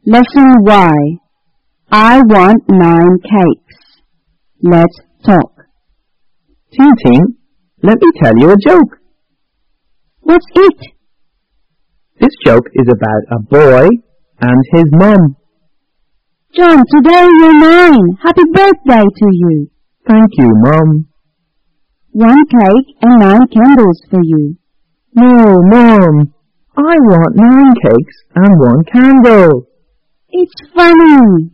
Lesson Y. I want 9 cakes. Let's talk. Ting, let me tell you a joke. What's it? This joke is about a boy and his mum. John, today you're 9. Happy birthday to you. Thank you, Mum. 1 cake and 9 candles for you. No, Mum. I want 9 cakes and 1 candle. It's funny.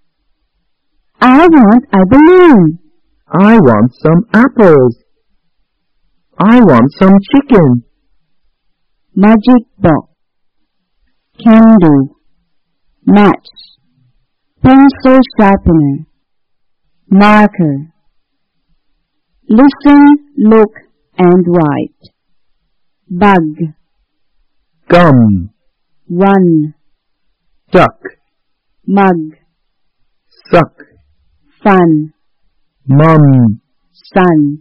I want a balloon. I want some apples. I want some chicken. Magic box. Candle. Match. Pencil sharpener. Marker. Listen, look, and write. Bug. Gum. Run. Duck. Mug. Suck. Fun. Mum. Sun.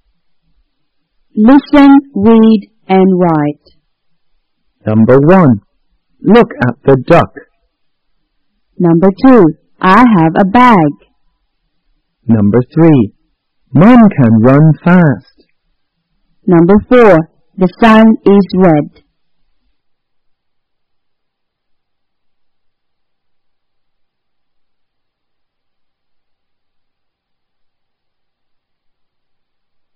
Listen, read, and write. Number 1. Look at the duck. Number 2. I have a bag. Number 3. Mum can run fast. Number 4. The sun is red.